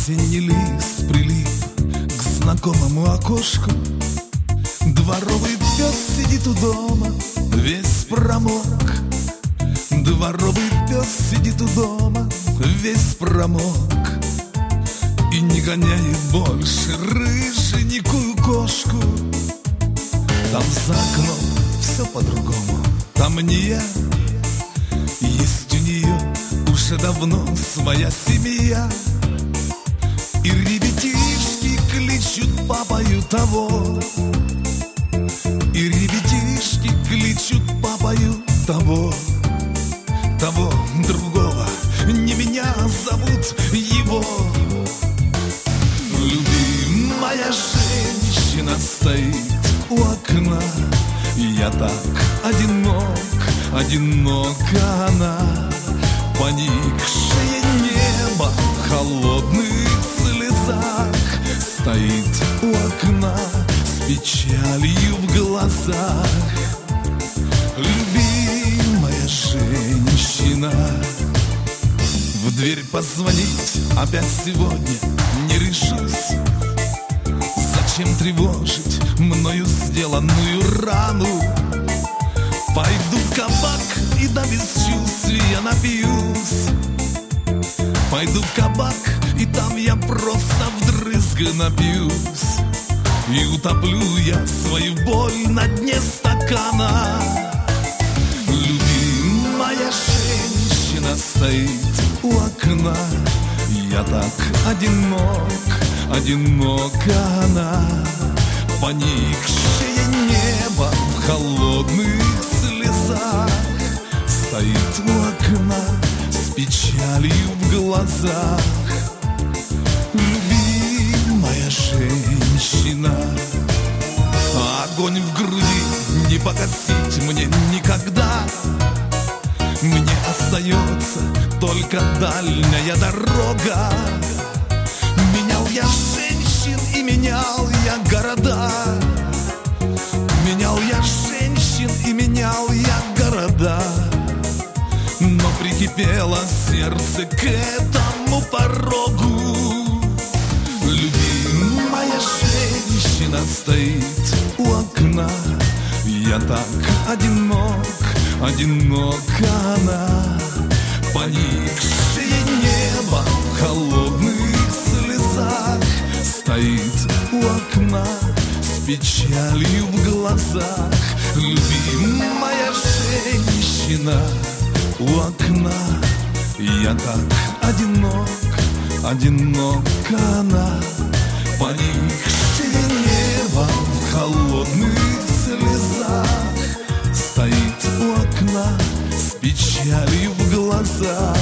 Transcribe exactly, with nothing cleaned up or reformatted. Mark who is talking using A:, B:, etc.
A: Осенний лист прилип к знакомому окошку. Дворовый пес сидит у дома, весь промок. Дворовый пес сидит у дома, весь промок. И не гоняет больше рыженькую кошку. Там за окном все по-другому, там не я. Есть у нее уже давно своя семья. И ребятишки кличут папою того, и ребятишки кличут папою того, того, другого, не меня зовут его. Любимая женщина стоит у окна. Я так одинок, одинока она. Поникшее небо в холодных слезах стоит у окна с печалью в глазах. Любимая женщина. В дверь позвонить опять сегодня не решусь. Зачем тревожить мною сделанную рану? Пойду в кабак и до бесчувствия напьюсь. Пойду в кабак, и там я просто вдрызг напьюсь. И утоплю я свою боль на дне стакана. Любимая женщина стоит у окна. Я так одинок, одинока она. Поникшее небо в холодных слезах стоит у окна с печалью в глазах. Любимая женщина. Огонь в груди не погасить мне никогда. Мне остается только дальняя дорога. Менял я женщин и менял я города. Менял я женщин и менял я города. Но прикипело сердце к этому порогу. Любимая женщина стоит у окна. Я так одинок, одинока она. Поникшее небо в холодных слезах стоит у окна с печалью в глазах. Любимая женщина у окна. Я так одинок, одинока она. Поникшее небо в холодных слезах стоит у окна с печалью в глазах.